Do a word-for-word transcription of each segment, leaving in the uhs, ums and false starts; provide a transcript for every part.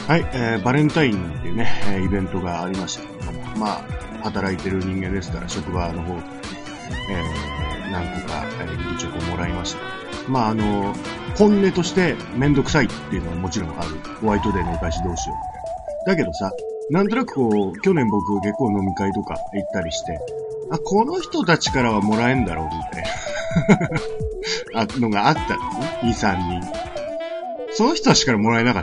はい、えー、バレンタインなんていうね、えー、イベントがありましたけども、まあ、働いてる人間ですから、職場の方で、えー、何個か、えー、義理チョコをもらいました。まあ、あの、本音としてめんどくさいっていうのはもちろんある。ホワイトデーのお返しどうしようみたいな。だけどさ、なんとなくこう、去年僕結構飲み会とか行ったりして、あ、この人たちからはもらえんだろうみたいなあのがあったんですね。に、さんにん。その人たちからもらえなかった。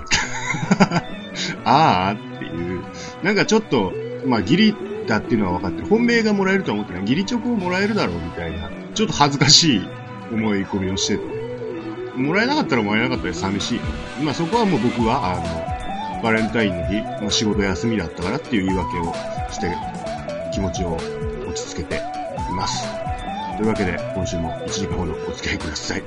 ああっていう。なんかちょっと、まあ義理だっていうのは分かってる。本命がもらえるとは思ってない。義理チョコをもらえるだろうみたいな。ちょっと恥ずかしい思い込みをしてて。もらえなかったらもらえなかったら寂しい。まあそこはもう僕は、あの、バレンタインの日、まあ、仕事休みだったからっていう言い訳をして、気持ちを落ち着けています。というわけで、今週もいちじかんほどお付き合いください。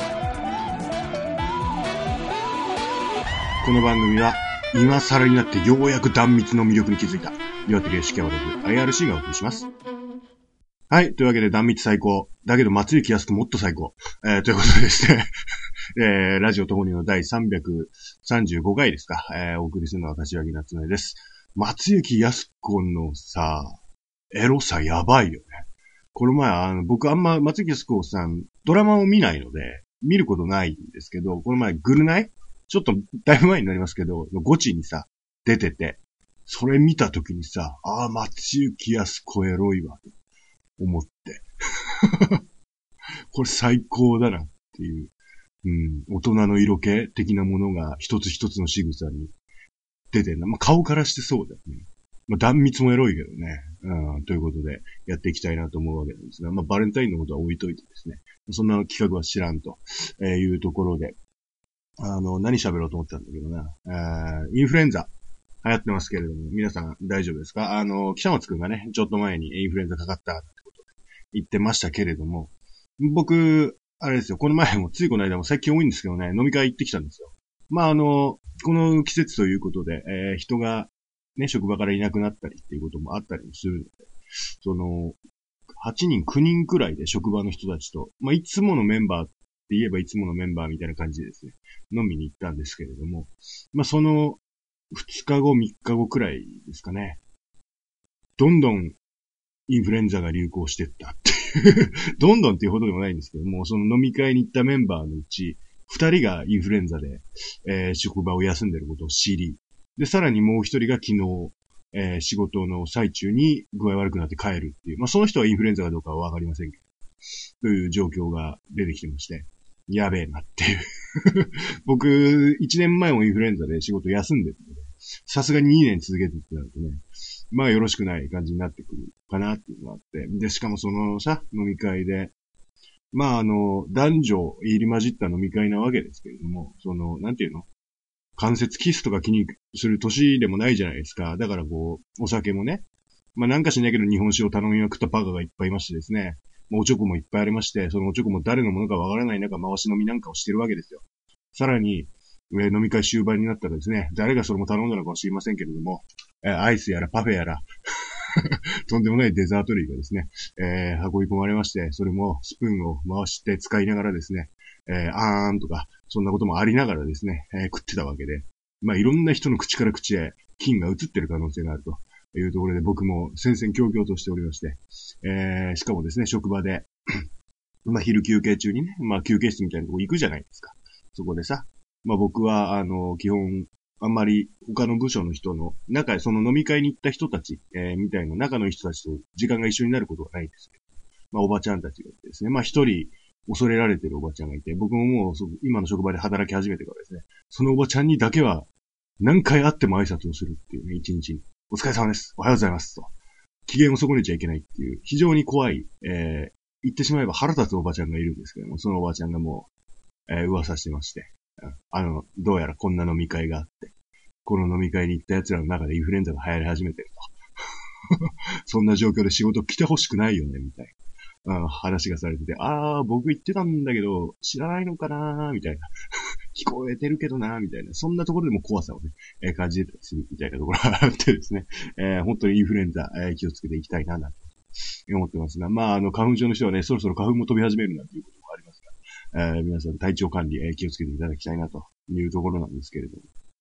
この番組は、今更になってようやく断蜜の魅力に気づいた、岩手芸式山田部 アイアールシー がお送りします。はい。というわけで、断蜜最高。だけど、松雪康子もっと最高。えー、ということでですね、えー、ラジオともにの第さんびゃくさんじゅうごかいですか。えー、お送りするのは柏木夏目です。松雪康子のさ、エロさやばいよね。この前、あの、僕あんま松雪康子さん、ドラマを見ないので、見ることないんですけど、この前、グルナイちょっと、だいぶ前になりますけど、ゴチにさ、出てて、それ見たときにさ、ああ、松雪康子エロいわ、と思って。これ最高だなっていう、うん、大人の色気的なものが一つ一つの仕草に出てるな。まあ、顔からしてそうだよね。まあ、断蜜もエロいけどね。うん、ということで、やっていきたいなと思うわけなんですが、まあ、バレンタインのことは置いといてですね。そんな企画は知らんというところで、あの、何喋ろうと思ったんだけどな。えー、インフルエンザ流行ってますけれども、皆さん大丈夫ですか？あの、北松くんがね、ちょっと前にインフルエンザかかったってことで言ってましたけれども、僕、あれですよ、この前も、ついこの間も最近多いんですけどね、飲み会行ってきたんですよ。まあ、あの、この季節ということで、えー、人がね、職場からいなくなったりっていうこともあったりもするので、その、はちにん、きゅうにんくらいで職場の人たちと、まあ、いつものメンバーって言えばいつものメンバーみたいな感じでですね、飲みに行ったんですけれども、まあ、その、ふつかご、みっかごくらいですかね、どんどんインフルエンザが流行してったっていう、どんどんっていうほどでもないんですけども、その飲み会に行ったメンバーのうち、二人がインフルエンザで、えー、職場を休んでることを知り、で、さらにもう一人が昨日、えー、仕事の最中に具合悪くなって帰るっていう、まあ、その人はインフルエンザかどうかはわかりませんけど、という状況が出てきてまして、やべえなっていう。僕、一年前もインフルエンザで仕事休んでるので、さすがににねん続けてってなるとね、まあよろしくない感じになってくるかなっていうのがあって。で、しかもそのさ、飲み会で、まああの、男女入り混じった飲み会なわけですけれども、その、なんていうの？関節キスとか気にする年でもないじゃないですか。だからこう、お酒もね、まあなんかしないけど日本酒を頼みまくったバカがいっぱいいましてですね、おちょこもいっぱいありまして、そのおちょこも誰のものかわからない中回し飲みなんかをしてるわけですよ。さらに、えー、飲み会終盤になったらですね、誰がそれも頼んだのかは知りませんけれども、えー、アイスやらパフェやら、とんでもないデザート類がですね、えー、運び込まれまして、それもスプーンを回して使いながらですね、えー、あーんとか、そんなこともありながらですね、えー、食ってたわけで、まあいろんな人の口から口へ菌が移ってる可能性があるというところで僕も戦々恐々としておりまして、えー、しかもですね、職場で、まあ昼休憩中にね、まあ休憩室みたいなとこ行くじゃないですか。そこでさ、まあ僕は、あの、基本、あんまり他の部署の人の、中、その飲み会に行った人たち、えー、みたいな仲のいい人たちと時間が一緒になることがないんですけど、まあおばちゃんたちがいてですね、まあ一人恐れられてるおばちゃんがいて、僕ももう今の職場で働き始めてからですね、そのおばちゃんにだけは何回会っても挨拶をするっていうね、一日に。お疲れ様です。おはようございます。と。機嫌を損ねちゃいけないっていう、非常に怖い、えー、言ってしまえば腹立つおばちゃんがいるんですけども、そのおばちゃんがもう、えー、噂してまして、あの、どうやらこんな飲み会があって、この飲み会に行った奴らの中でインフルエンザが流行り始めてると。そんな状況で仕事来てほしくないよね、みたいな、うん、話がされてて、あー、僕言ってたんだけど、知らないのかなーみたいな。聞こえてるけどなーみたいな。そんなところでも怖さをね、えー、感じてたりするみたいなところがあってですね、えー、本当にインフルエンザ、えー、気をつけていきたいな、なんて思ってますが、まあ、あの、花粉症の人はね、そろそろ花粉も飛び始めるなんていうこともありますが、えー、皆さん体調管理、えー、気をつけていただきたいなというところなんですけれども。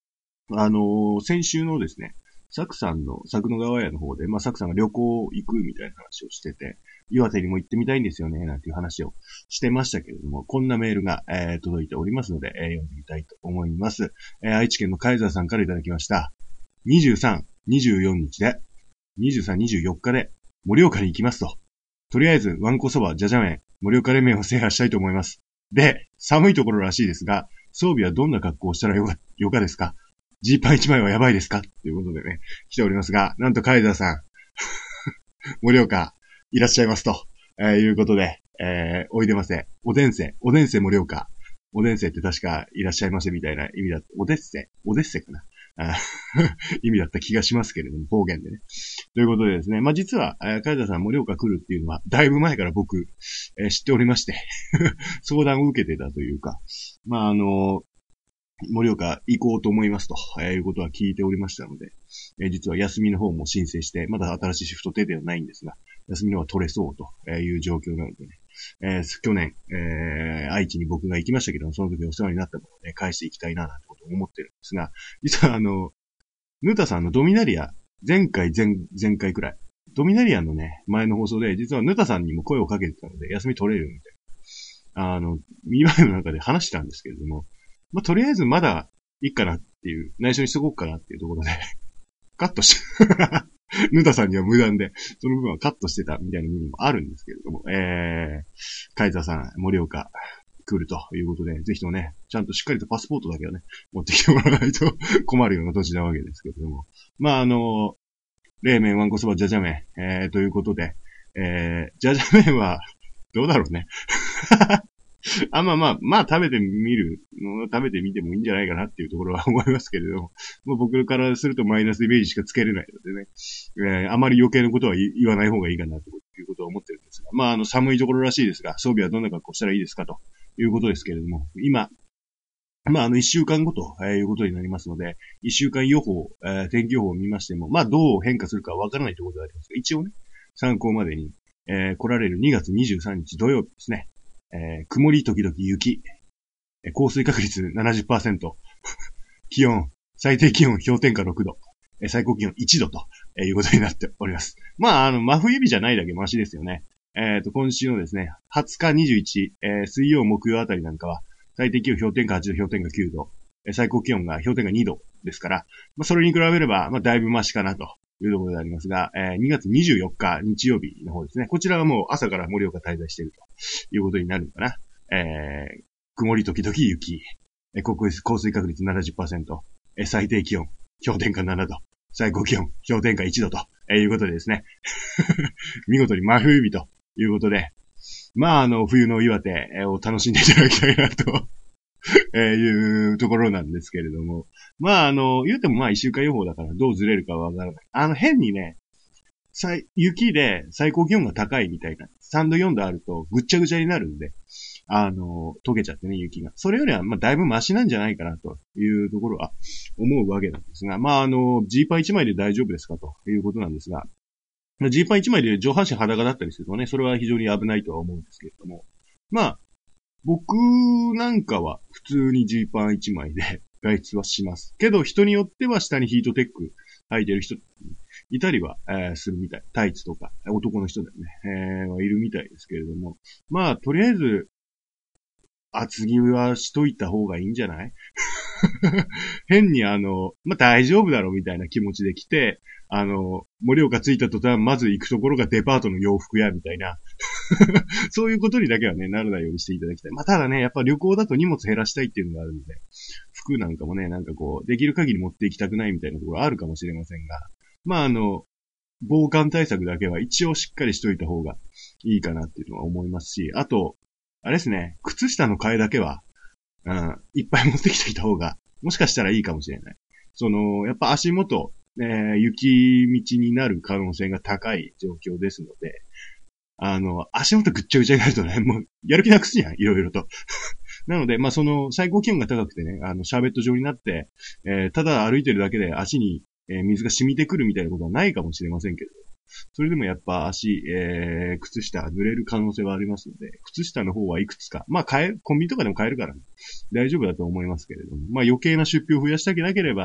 あのー、先週のですね、サクさんの、佐久野川屋の方で、まあ、サクさんが旅行行くみたいな話をしてて、岩手にも行ってみたいんですよね、なんていう話をしてましたけれども、こんなメールが、えー、届いておりますので、えー、読んでみたいと思います。えー、愛知県のカイザーさんからいただきました。にじゅうさん、にじゅうよっかで、にじゅうさん、にじゅうよっかで、盛岡に行きますと。とりあえず、わんこそば、じゃじゃ麺、盛岡冷麺を制覇したいと思います。で、寒いところらしいですが、装備はどんな格好をしたらよか、よかですか？ジーパン一枚はやばいですか？ということでね、来ておりますが、なんとカイザーさん、盛岡、いらっしゃいますと、えー、いうことで、えー、おいでませ。おでんせ、おでんせ盛岡。おでんせって確かいらっしゃいませみたいな意味だった。おでっせおでっせかな意味だった気がしますけれども、方言でね。ということでですね、まあ、実は、えー、カイザーさん盛岡来るっていうのは、だいぶ前から僕、えー、知っておりまして相談を受けてたというか、まあ、あのー、盛岡行こうと思いますと、えー、いうことは聞いておりましたので、えー、実は休みの方も申請して、まだ新しいシフト手ではないんですが、休みの方は取れそうという状況なのでね、えー、去年、えー、愛知に僕が行きましたけど、その時お世話になったものをね、返していきたいな、なんてことを思ってるんですが、実はあの、ヌタさんのドミナリア、前回、前、前回くらい、ドミナリアのね、前の放送で、実はヌタさんにも声をかけてたので、休み取れるみたいな。あの、ミワイの中で話したんですけれども、まあ、とりあえずまだいいかなっていう、内緒にしとこうかなっていうところで、カットし、ヌタさんには無断で、その部分はカットしてたみたいな部分もあるんですけれども、えー、カイザーさん、盛岡、来るということで、ぜひともね、ちゃんとしっかりとパスポートだけはね、持ってきてもらわないと困るような土地なわけですけれども。まあ、あの、冷麺、わんこそば、じゃじゃ麺、えー、ということで、えー、じゃじゃ麺は、どうだろうね。あ、まあまあ、まあ食べてみる、食べてみてもいいんじゃないかなっていうところは思いますけれども、もう僕からするとマイナスイメージしかつけれないのでね、えー、あまり余計なことは言わない方がいいかなということは思ってるんですが、まああの寒いところらしいですが、装備はどんな格好したらいいですかということですけれども、今、まああの一週間後ということになりますので、一週間予報、えー、天気予報を見ましても、まあどう変化するかわからないということがありますが、一応ね、参考までに、えー、来られるにがつにじゅうさんにち土曜日ですね。えー、曇り時々雪、降水確率 ななじゅっパーセント、気温、最低気温氷点下ろくど、最高気温いちどということになっております。まあ、あの、真冬日じゃないだけマシですよね。えっと、今週のですね、はつかにじゅういち、えー、水曜木曜あたりなんかは、最低気温氷点下はちど、氷点下きゅうど、最高気温が氷点下にどですから、まあ、それに比べれば、まあ、だいぶマシかなというところでありますが、えー、にがつにじゅうよっか日曜日の方ですね。こちらはもう朝から盛岡滞在しているということになるのかな。えー、曇り時々雪、えー、降水確率 ななじゅっパーセント、えー、最低気温氷点下ななど、最高気温氷点下いちどと、えー、いうことでですね。見事に真冬日ということで、まああの冬の岩手を楽しんでいただきたいなと。えー、いうところなんですけれども。まあ、あの、言うてもまあ一週間予報だからどうずれるかはわからない。あの、変にね、雪で最高気温が高いみたいな、さんどよんどあるとぐっちゃぐちゃになるんで、あの、溶けちゃってね、雪が。それよりは、まあ、だいぶマシなんじゃないかな、というところは思うわけなんですが、まあ、あの、ジーパンいちまいで大丈夫ですか、ということなんですが、ジーパンいちまいで上半身裸だったりするとね、それは非常に危ないとは思うんですけれども、まあ、僕なんかは普通にジーパンいちまいで外出はします。けど人によっては下にヒートテック履いてる人いたりは、えー、するみたい。タイツとか男の人でね、えー、はいるみたいですけれども。まあ、とりあえず、厚着はしといた方がいいんじゃない変にあの、まあ、大丈夫だろうみたいな気持ちで来て、あの、盛岡着いた途端、まず行くところがデパートの洋服屋みたいな。そういうことにだけはね、ならないようにしていただきたい。まあ、ただね、やっぱ旅行だと荷物減らしたいっていうのがあるので、服なんかもね、なんかこう、できる限り持っていきたくないみたいなところあるかもしれませんが、まあ、あの、防寒対策だけは一応しっかりしといた方がいいかなっていうのは思いますし、あと、あれですね、靴下の替えだけは、うん、いっぱい持ってきておいた方が、もしかしたらいいかもしれない。その、やっぱ足元、えー、雪道になる可能性が高い状況ですので、あの、足元ぐっちゃぐちゃになるとね、もう、やる気なくすじゃん、いろいろと。なので、まあ、その、最高気温が高くてね、あの、シャーベット状になって、えー、ただ歩いてるだけで足に、えー、水が染みてくるみたいなことはないかもしれませんけど、それでもやっぱ足、えー、靴下濡れる可能性はありますので、靴下の方はいくつか、まあ、買え、コンビニとかでも買えるからね、大丈夫だと思いますけれども、まあ、余計な出費を増やしたくなければ、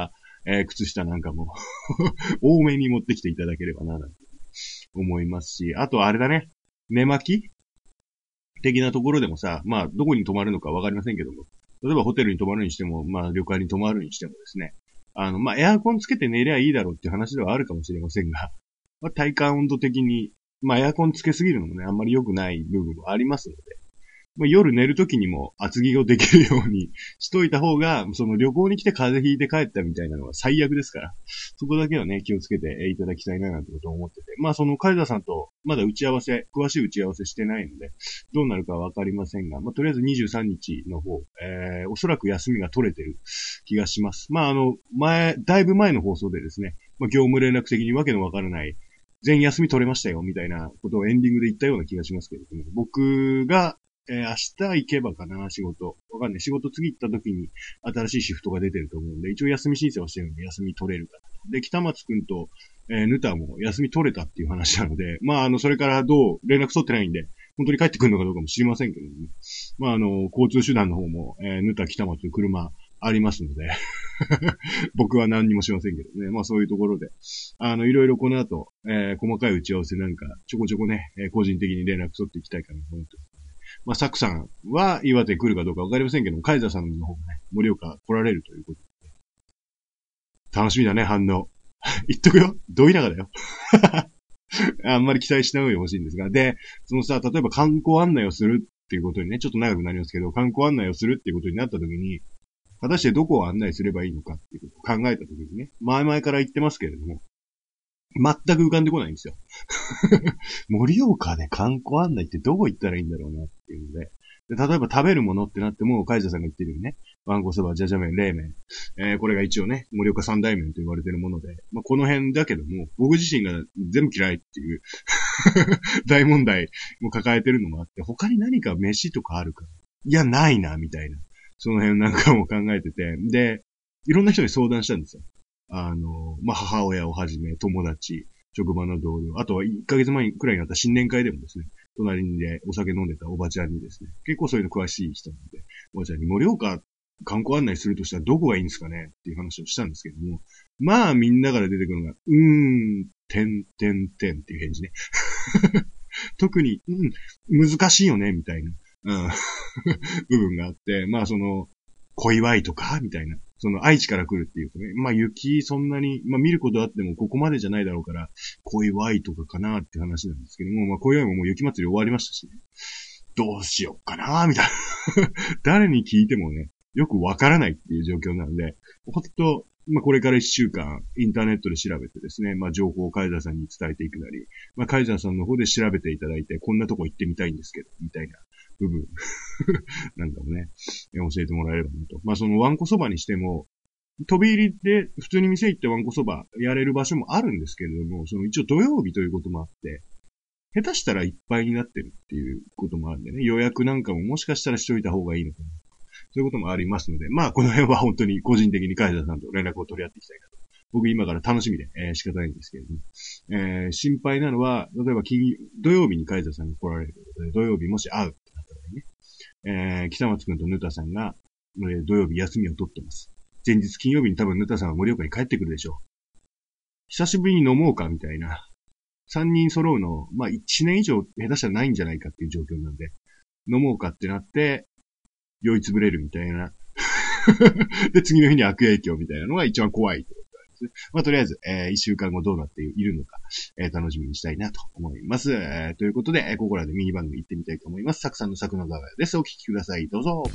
えー、靴下なんかも多めに持ってきていただければな、なんて思いますし、あとあれだね、寝巻き的なところでもさ、まあ、どこに泊まるのかわかりませんけども、例えばホテルに泊まるにしても、まあ、旅館に泊まるにしてもですね、あの、まあ、エアコンつけて寝りゃいいだろうっていう話ではあるかもしれませんが、まあ、体感温度的に、まあ、エアコンつけすぎるのもね、あんまり良くない部分もありますので、まあ、夜寝るときにも厚着をできるようにしといた方が、その旅行に来て風邪ひいて帰ったみたいなのは最悪ですから、そこだけはね、気をつけていただきたいななんてことを思ってて、まあそのカイザーさんとまだ打ち合わせ、詳しい打ち合わせしてないので、どうなるかはわかりませんが、まあとりあえずにじゅうさんにちの方、えー、おそらく休みが取れてる気がします。まああの、前、だいぶ前の放送でですね、まあ業務連絡的にわけのわからない、全員休み取れましたよ、みたいなことをエンディングで言ったような気がしますけれども、僕が、えー、明日行けばかな、仕事。わかんない。仕事次行った時に新しいシフトが出てると思うんで、一応休み申請をしてるので休み取れるかな。で、北松くんと、えー、ヌタも休み取れたっていう話なので、まあ、あの、それからどう連絡取ってないんで、本当に帰ってくるのかどうかも知りませんけども、ね、まあ、あの、交通手段の方も、えー、ヌタ、北松、車ありますので、僕は何にもしませんけどね。まあ、そういうところで、あの、いろいろこの後、えー、細かい打ち合わせなんか、ちょこちょこね、えー、個人的に連絡取っていきたいかなと思ってます。まあ、サクさんは岩手来るかどうかわかりませんけども、カイザーさんの方がね、盛岡来られるということで。楽しみだね、反応。言っとくよ。ど田舎だよ。あんまり期待しない方が欲しいんですが。で、そのさ、例えば観光案内をするっていうことにね、ちょっと長くなりますけど、観光案内をするっていうことになった時に、果たしてどこを案内すればいいのかっていうことを考えた時にね、前々から言ってますけれども、全く浮かんでこないんですよ。盛岡で観光案内ってどこ行ったらいいんだろうなっていうので。で、例えば食べるものってなっても、カイザさんが言ってるようにね、わんこそば、じゃじゃ麺、冷麺。えー、これが一応ね、盛岡三大麺と言われてるもので、まあ、この辺だけども、僕自身が全部嫌いっていう大問題も抱えてるのもあって、他に何か飯とかあるかいや、ないな、みたいな。その辺なんかも考えてて、で、いろんな人に相談したんですよ。あの、まあ、母親をはじめ、友達、職場の同僚、あとはいっかげつまえくらいになった新年会でもですね、隣にでお酒飲んでたおばちゃんにですね、結構そういうの詳しい人なので、おばちゃんに盛岡観光案内するとしたらどこがいいんですかねっていう話をしたんですけども、まあみんなから出てくるのが、うーん、てんてんてんっていう返事ね。特に、うん、難しいよね、みたいな、うん、部分があって、まあその、小祝いとかみたいな。その愛知から来るっていうとね。まあ雪そんなに、まあ見ることあってもここまでじゃないだろうから、小祝いとかかなって話なんですけども、まあ小祝いももう雪祭り終わりましたしね。どうしよっかなみたいな。誰に聞いてもね、よくわからないっていう状況なので、ほんと、まあこれから一週間インターネットで調べてですね、まあ情報をカイザーさんに伝えていくなり、まあカイザーさんの方で調べていただいて、こんなとこ行ってみたいんですけど、みたいな部分なんかもね、教えてもらえればなと。まあそのワンコそばにしても、飛び入りで普通に店行ってワンコそばやれる場所もあるんですけれども、その一応土曜日ということもあって、下手したらいっぱいになってるっていうこともあるんでね、予約なんかももしかしたらしといた方がいいのかな。そういうこともありますので、まあこの辺は本当に個人的にカイザーさんと連絡を取り合っていきたいなと。僕今から楽しみで、えー、仕方ないんですけれども、えー、心配なのは、例えば金土曜日にカイザーさんが来られるということで、土曜日もし会うってなった場合ね、えー、北松くんとヌタさんが、えー、土曜日休みを取ってます。前日金曜日に多分ヌタさんは盛岡に帰ってくるでしょう。久しぶりに飲もうかみたいな。三人揃うの、まあ一年以上下手したらないんじゃないかっていう状況なんで、飲もうかってなって、酔いつぶれるみたいな。で、次の日に悪影響みたいなのが一番怖いってことなんですね。まあとりあえず、えー、一週間後どうなっているのか、えー、楽しみにしたいなと思います。えー、ということで、えー、ここらでミニ番組行ってみたいと思います。サクさんのサクの長屋です。お聞きください。どうぞ。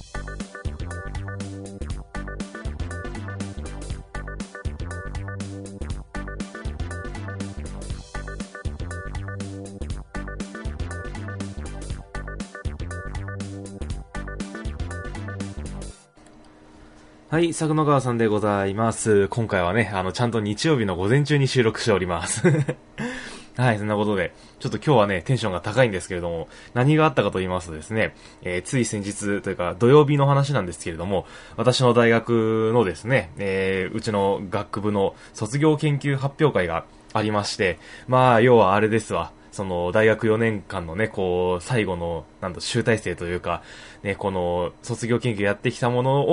はい、佐久間川さんでございます。今回はね、あの、ちゃんと日曜日の午前中に収録しております。はい、そんなことで、ちょっと今日はね、テンションが高いんですけれども、何があったかと言いますとですね、えー、つい先日というか土曜日の話なんですけれども、私の大学のですね、えー、うちの学部の卒業研究発表会がありまして、まあ、要はあれですわ。その大学よねんかんのね、こう、最後の、なんと集大成というか、ね、この卒業研究やってきたものを、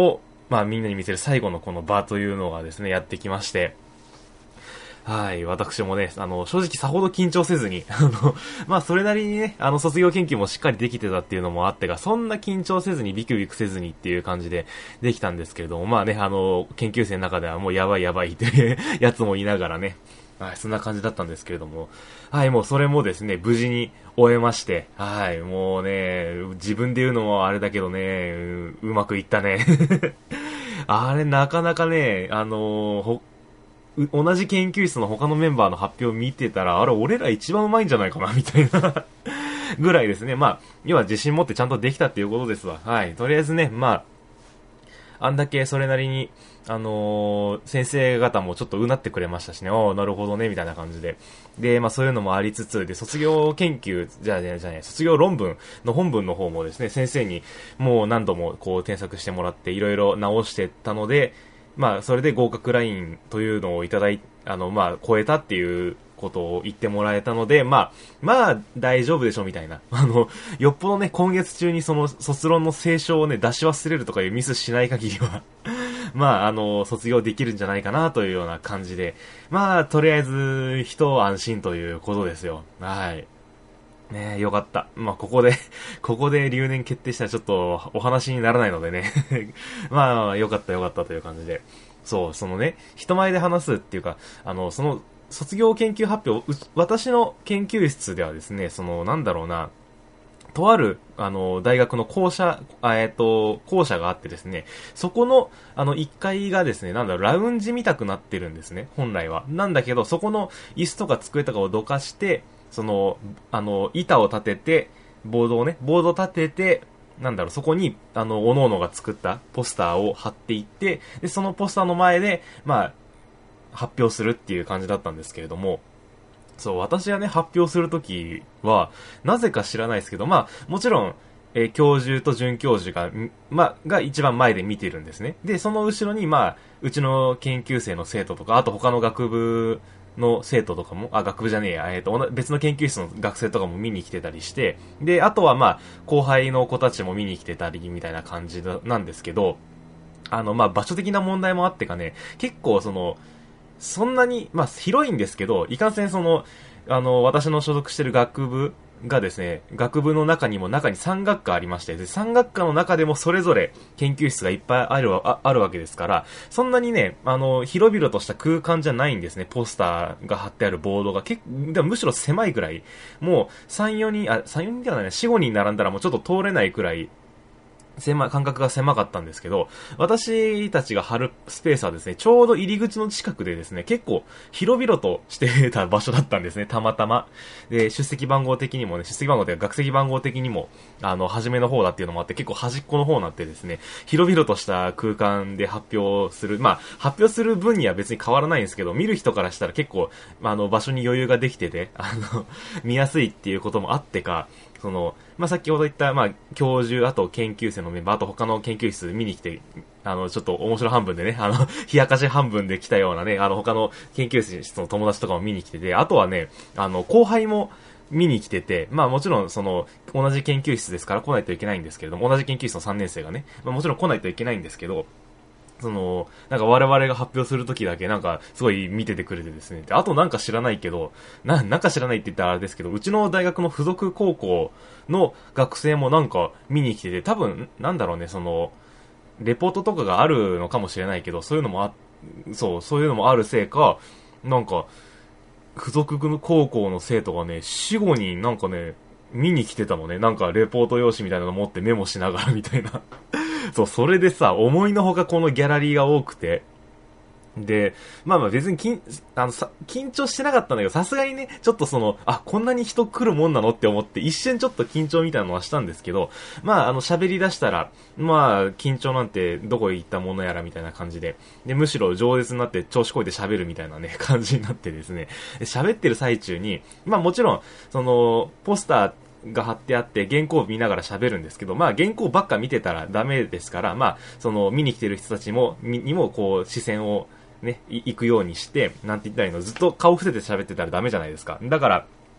まあみんなに見せる最後のこの場というのがですね、やってきまして、はい、私もね、あの、正直さほど緊張せずに、あの、まあ、それなりにね、あの、卒業研究もしっかりできてたっていうのもあってが、そんな緊張せずにビクビクせずにっていう感じでできたんですけれども、まあね、あの、研究生の中ではもうやばいやばいっていうやつもいながらね、はい、そんな感じだったんですけれども、はい、もうそれもですね、無事に終えまして、はい、もうね、自分で言うのもあれだけどね、う、うまくいったね。あれ、なかなかね、あのほ同じ研究室の他のメンバーの発表を見てたら、あれ、俺ら一番うまいんじゃないかな、みたいなぐらいですね。まあ、要は自信持ってちゃんとできたっていうことですわ。はい。とりあえずね、まあ、あんだけそれなりに、あのー、先生方もちょっとうなってくれましたしね、おー、なるほどね、みたいな感じで。で、まあそういうのもありつつ、で、卒業研究、じゃあじゃあじゃあね、卒業論文の本文の方もですね、先生にもう何度もこう添削してもらって、いろいろ直してたので、まあ、それで合格ラインというのをいただい、あの、まあ、超えたっていうことを言ってもらえたので、まあ、まあ、大丈夫でしょ、みたいな。あの、よっぽどね、今月中にその卒論の清書をね、出し忘れるとかいうミスしない限りは、まあ、あの、卒業できるんじゃないかなというような感じで、まあ、とりあえず、一安心ということですよ。はい。ねえ、よかった。まあ、ここでここで留年決定したらちょっとお話にならないのでねまあ、よかったよかったという感じで。そう、そのね、人前で話すっていうか、あの、その、卒業研究発表、私の研究室ではですね、その、なんだろうな、とある、あの、大学の校舎、あえっと、校舎があってですね、そこの、あの、いっかいがですね、なんだろう、ラウンジみたくなってるんですね、本来は。なんだけど、そこの椅子とか机とかをどかして、その、あの、板を立てて、ボードをね、ボードを立てて、なんだろう、そこに、あの、各々が作ったポスターを貼っていって、で、そのポスターの前で、まあ、発表するっていう感じだったんですけれども、そう、私がね、発表するときは、なぜか知らないですけど、まあ、もちろん、えー教授と准教授が、んまあ、が一番前で見てるんですね。で、その後ろに、まあ、うちの研究生の生徒とか、あと他の学部の生徒とかも、あ、学部じゃねえや、えっ、と、おな別の研究室の学生とかも見に来てたりして、で、あとはまあ、後輩の子たちも見に来てたり、みたいな感じだなんですけど、あの、まあ、場所的な問題もあってかね、結構その、そんなに、まあ、広いんですけど、いかんせんその、あの、私の所属してる学部がですね、学部の中にも中にさん学科ありまして、で、さん学科の中でもそれぞれ研究室がいっぱいあるわ、ああるわけですから、そんなにね、あの、広々とした空間じゃないんですね、ポスターが貼ってあるボードが。結でもむしろ狭いくらい、もうさん、よにん、あ、さん、よにんではないね、よん、ごにん並んだらもうちょっと通れないくらい、狭い、間隔が狭かったんですけど、私たちが貼るスペースはですね、ちょうど入り口の近くでですね、結構広々としてた場所だったんですね、たまたま。で、出席番号的にもね、出席番号というか学籍番号的にも、あの、初めの方だっていうのもあって、結構端っこの方になってですね、広々とした空間で発表する、まあ、発表する分には別に変わらないんですけど、見る人からしたら結構、あの、場所に余裕ができてて、あの、見やすいっていうこともあってか、その、まあ、先ほど言った、まあ、教授、あと研究生のメンバー、あと他の研究室見に来て、あの、ちょっと面白半分でね、あの、冷やかし半分で来たようなね、あの、他の研究室の友達とかも見に来てて、あとはね、あの、後輩も見に来てて、まあもちろんその、同じ研究室ですから来ないといけないんですけれども、同じ研究室のさんねん生がね、まあもちろん来ないといけないんですけど、その、なんか我々が発表するときだけなんかすごい見ててくれてですね。で、あとなんか知らないけど、な、なんか知らないって言ったらあれですけど、うちの大学の付属高校の学生もなんか見に来てて、多分、なんだろうね、その、レポートとかがあるのかもしれないけど、そういうのもあ、そう、そういうのもあるせいか、なんか、付属高校の生徒がね、よん、ごにんなんかね、見に来てたのね。なんかレポート用紙みたいなの持ってメモしながらみたいな。そう、それでさ、思いのほかこのギャラリーが多くて。で、まあまあ別に緊、あのさ、緊張してなかったんだけど、さすがにね、ちょっとその、あ、こんなに人来るもんなのって思って、一瞬ちょっと緊張みたいなのはしたんですけど、まああの喋り出したら、まあ緊張なんてどこへ行ったものやらみたいな感じで、で、むしろ饒舌になって調子こいて喋るみたいなね、感じになってですね、喋ってる最中に、まあもちろん、その、ポスター、が貼ってあって原稿を見ながら喋るんですけど、まあ原稿ばっか見てたらダメですから、まあその見に来てる人たちも、にもこう視線をね、行くようにして、なんて言ったらいいの、ずっと顔伏せて喋ってたらダメじゃないですか。だから、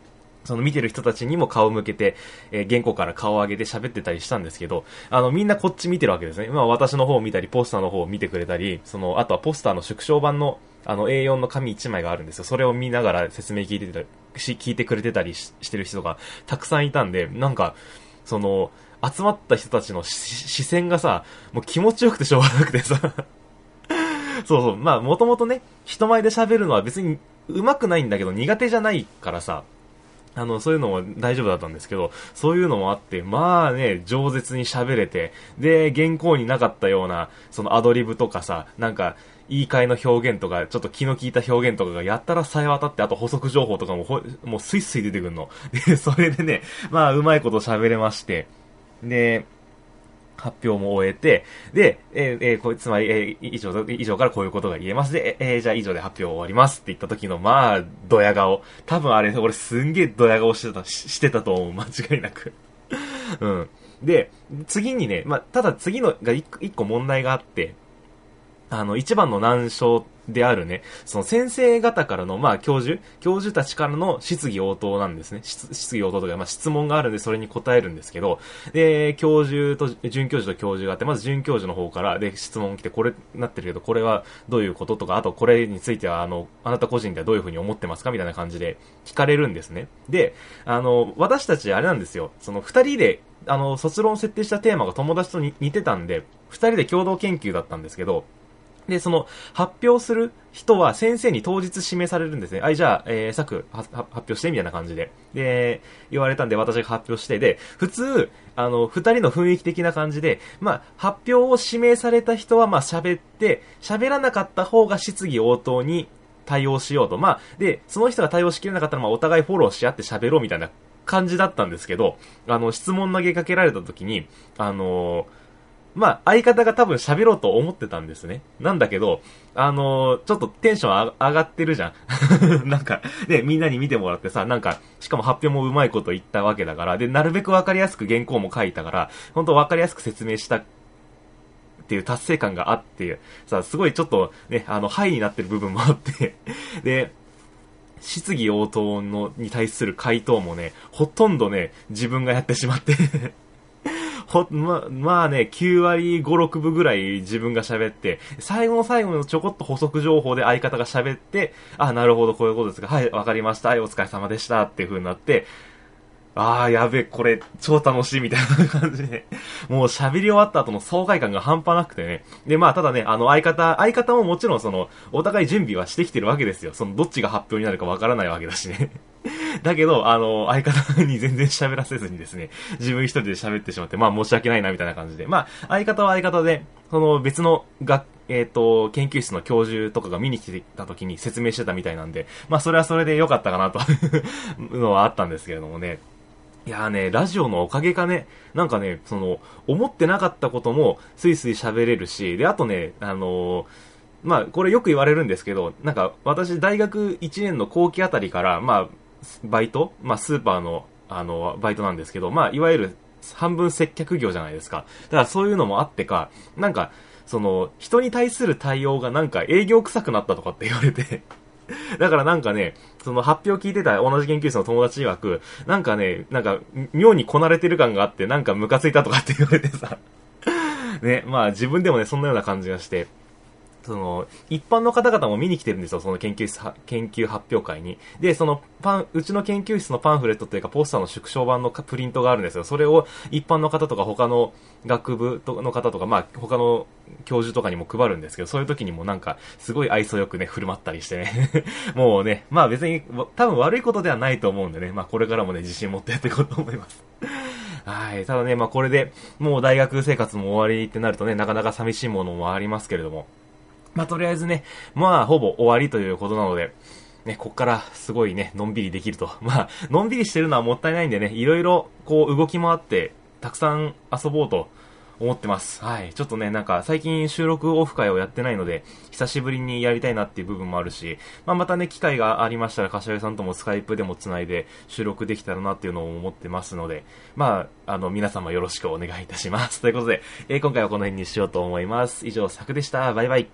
その見てる人たちにも顔を向けて、えー、原稿から顔を上げて喋ってたりしたんですけど、あの、みんなこっち見てるわけですね。まあ私の方を見たり、ポスターの方を見てくれたり、その、あとはポスターの縮小版の、あの エーよん の紙いちまいがあるんですよ。それを見ながら説明聞いてたり、し聞いてくれてたり し, してる人がたくさんいたんで、なんか、その、集まった人たちの視線がさ、もう気持ちよくてしょうがなくてさ、そうそう、まあもともとね、人前で喋るのは別に上手くないんだけど苦手じゃないからさ、あの、そういうのも大丈夫だったんですけど、そういうのもあって、まあね、饒舌に喋れて、で、原稿になかったような、そのアドリブとかさ、なんか、言い換えの表現とか、ちょっと気の利いた表現とかがやったら冴え渡って、あと補足情報とかもほ、もうスイスイ出てくるの。で、それでね、まあ、うまいこと喋れまして、で、発表も終えて、で、えー、えー、こいつまり、えー、以上、以上からこういうことが言えます。で、えー、じゃあ以上で発表終わりますって言った時の、まあ、ドヤ顔。多分あれ、俺すんげえドヤ顔してた、ししてたと思う。間違いなく。うん。で、次にね、まあ、ただ次のが一個、一個問題があって、あの、一番の難所であるね、その先生方からの、まあ、教授教授たちからの質疑応答なんですね。質、質疑応答とか、まあ、質問があるんで、それに答えるんですけど、で、教授と、准教授と教授があって、まず准教授の方から、で、質問来て、これなってるけど、これはどういうこととか、あと、これについては、あの、あなた個人ではどういうふうに思ってますかみたいな感じで聞かれるんですね。で、あの、私たち、あれなんですよ。その、二人で、あの、卒論設定したテーマが友達とに似てたんで、二人で共同研究だったんですけど、で、その、発表する人は先生に当日指名されるんですね。あい、じゃあ、えー、作、発表して、みたいな感じで。で、言われたんで私が発表して、で、普通、あの、二人の雰囲気的な感じで、まあ、発表を指名された人は、まあ、喋って、喋らなかった方が質疑応答に対応しようと。まあ、で、その人が対応しきれなかったら、まあ、お互いフォローし合って喋ろうみたいな感じだったんですけど、あの、質問投げかけられた時に、あのー、まあ、相方が多分喋ろうと思ってたんですね。なんだけど、あのー、ちょっとテンション上がってるじゃん。なんか、で、みんなに見てもらってさ、なんか、しかも発表もうまいこと言ったわけだから、で、なるべくわかりやすく原稿も書いたから、本当わかりやすく説明したっていう達成感があって、さ、すごいちょっとね、あの、ハイになってる部分もあって、で、質疑応答の、に対する回答もね、ほとんどね、自分がやってしまってほ、ま、まあね、きゅうわりご、ろくぶぐらい自分が喋って、最後の最後のちょこっと補足情報で相方が喋って、あ、なるほど、こういうことですか。はい、わかりました。はい、お疲れ様でした。っていう風になって、あー、やべえ、これ、超楽しいみたいな感じで、もう喋り終わった後の爽快感が半端なくてね。で、まあ、ただね、あの、相方、相方ももちろんその、お互い準備はしてきてるわけですよ。その、どっちが発表になるかわからないわけだしね。だけど、あの、相方に全然喋らせずにですね、自分一人で喋ってしまって、まあ、申し訳ないな、みたいな感じで。まあ、相方は相方で、その、別の学、えっと、研究室の教授とかが見に来てた時に説明してたみたいなんで、まあ、それはそれで良かったかな、というのはあったんですけれどもね。いやーね、ラジオのおかげかね、なんかね、その、思ってなかったことも、スイスイ喋れるし、で、あとね、あのー、まあ、これよく言われるんですけど、なんか、私、大学いちねんの後期あたりから、まあ、バイトまあ、スーパーの、あの、バイトなんですけど、まあ、いわゆる、半分接客業じゃないですか。だから、そういうのもあってか、なんか、その、人に対する対応がなんか営業臭くなったとかって言われて、だからなんかね、その発表聞いてた同じ研究室の友達曰く、なんかね、なんか、妙にこなれてる感があって、なんかムカついたとかって言われてさ。ね、まあ自分でもね、そんなような感じがして、その、一般の方々も見に来てるんですよ、その研究室、研究発表会に。で、その、パン、うちの研究室のパンフレットというか、ポスターの縮小版のプリントがあるんですよ。それを一般の方とか他の学部の方とか、まあ、他の教授とかにも配るんですけど、そういう時にもなんか、すごい愛想よくね、振る舞ったりしてね。もうね、まあ別に、多分悪いことではないと思うんでね、まあこれからもね、自信持ってやっていこうと思います。はい。ただね、まあこれで、もう大学生活も終わりってなるとね、なかなか寂しいものもありますけれども。まあ、とりあえずね、まあ、ほぼ終わりということなので、ね、こっからすごいね、のんびりできると。まあ、のんびりしてるのはもったいないんでね、いろいろ、こう、動き回って、たくさん遊ぼうと思ってます。はい。ちょっとね、なんか、最近収録オフ会をやってないので、久しぶりにやりたいなっていう部分もあるし、まあ、またね、機会がありましたら、柏木さんともスカイプでも繋いで収録できたらなっていうのを思ってますので、まあ、あの、皆様よろしくお願いいたします。ということで、えー、今回はこの辺にしようと思います。以上、サクでした。バイバイ。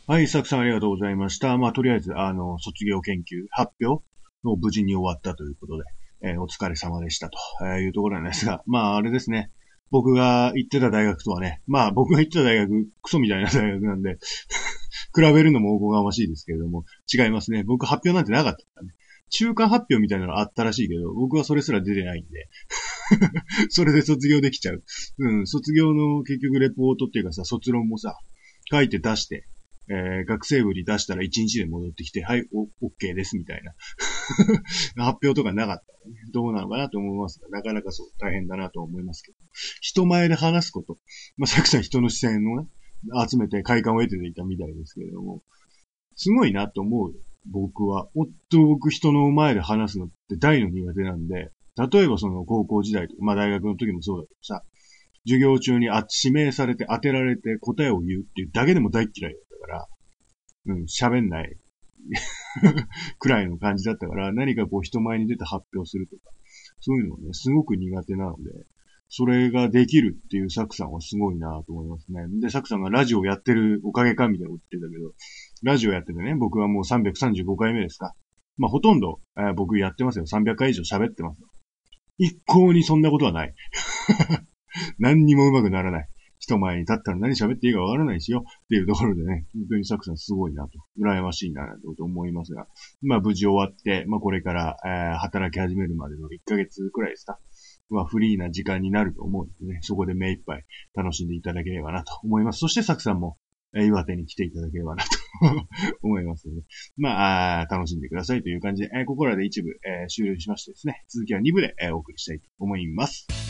はい、サクさんありがとうございました。まあ、とりあえず、あの、卒業研究発表の無事に終わったということで、えーお疲れ様でしたと、えーいうところなんですが、まあ、あれですね。僕が行ってた大学とはね、まあ、僕が行ってた大学、クソみたいな大学なんで、比べるのもおこがましいですけれども、違いますね。僕発表なんてなかったからね。中間発表みたいなのあったらしいけど、僕はそれすら出てないんで、それで卒業できちゃう。うん、卒業の結局レポートっていうかさ、卒論もさ、書いて出して、えー、学生部に出したらいちにちで戻ってきて、はい、お、OK です、みたいな。発表とかなかった、ね。どうなのかなと思いますが、なかなかそう、大変だなと思いますけど。人前で話すこと。まあ、さくさん人の視線をね、集めて快感を得ていたみたいですけれども、すごいなと思う。僕は。おっと、僕人の前で話すのって大の苦手なんで、例えばその高校時代とか、まあ大学の時もそうだけどさ、授業中にあ指名されて当てられて答えを言うっていうだけでも大嫌いだったから、うん、喋んないくらいの感じだったから、何かこう人前に出て発表するとか、そういうのね、すごく苦手なので、それができるっていうサクさんはすごいなと思いますね。で、サクさんがラジオやってるおかげかみたいなこと言ってたけど、ラジオやっててね、僕はもうさんびゃくさんじゅうごかいめですか。まあほとんど、えー僕やってますよ。さんびゃっかい以上喋ってますよ。一向にそんなことはない。何にもうまくならない。人前に立ったら何喋っていいかわからないしよ。っていうところでね、本当にサクさんすごいなと。羨ましいなと思いますが。まあ無事終わって、まあこれから、えー働き始めるまでのいっかげつくらいですか。まあフリーな時間になると思うんでね、そこで目いっぱい楽しんでいただければなと思います。そしてサクさんも、えー岩手に来ていただければなと思いますので。まあ、あー楽しんでくださいという感じで、えーここらで一部、えー終了しましてですね、続きはに部で、えーお送りしたいと思います。